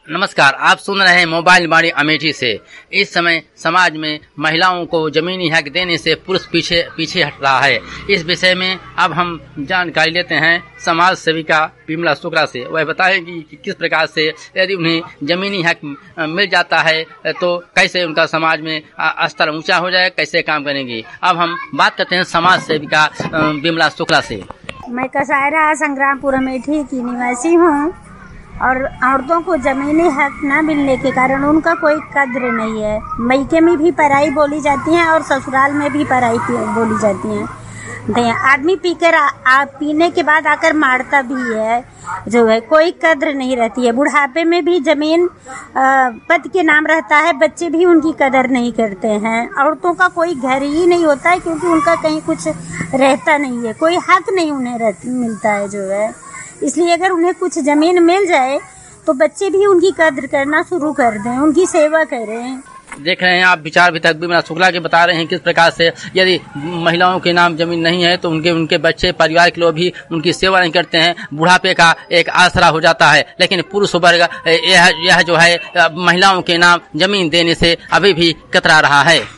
नमस्कार, आप सुन रहे हैं मोबाइल बाड़ी अमेठी से। इस समय समाज में महिलाओं को जमीनी हक देने से पुरुष पीछे हट रहा है। इस विषय में अब हम जानकारी लेते हैं समाज सेविका विमला शुक्ला से। वह बताएंगी कि किस प्रकार से यदि उन्हें जमीनी हक मिल जाता है तो कैसे उनका समाज में स्तर ऊंचा हो जाए, कैसे काम करेंगी। अब हम बात करते हैं समाज सेविका विमला शुक्ला से। मैं कसायरा संग्रामपुर अमेठी की निवासी हूँ और औरतों को जमीनी हक न मिलने के कारण उनका कोई कद्र नहीं है। मैके में भी पराई बोली जाती है और ससुराल में भी पराई बोली जाती है। आदमी पीकर पीने के बाद आकर मारता भी है, जो है कोई कद्र नहीं रहती है। बुढ़ापे में भी जमीन पति के नाम रहता है, बच्चे भी उनकी कदर नहीं करते हैं। औरतों का कोई घर ही नहीं होता है क्योंकि उनका कहीं कुछ रहता नहीं है, कोई हक नहीं उन्हें मिलता है जो है। इसलिए अगर उन्हें कुछ जमीन मिल जाए तो बच्चे भी उनकी कद्र करना शुरू कर दें, उनकी सेवा करें। देख रहे हैं आप विचार वितरक विमला शुक्ला के बता रहे हैं किस प्रकार से यदि महिलाओं के नाम जमीन नहीं है तो उनके बच्चे परिवार के लोग भी उनकी सेवा नहीं करते हैं, बुढ़ापे का एक आसरा हो जाता है। लेकिन पुरुष वर्ग यह जो है महिलाओं के नाम जमीन देने से अभी भी कतरा रहा है।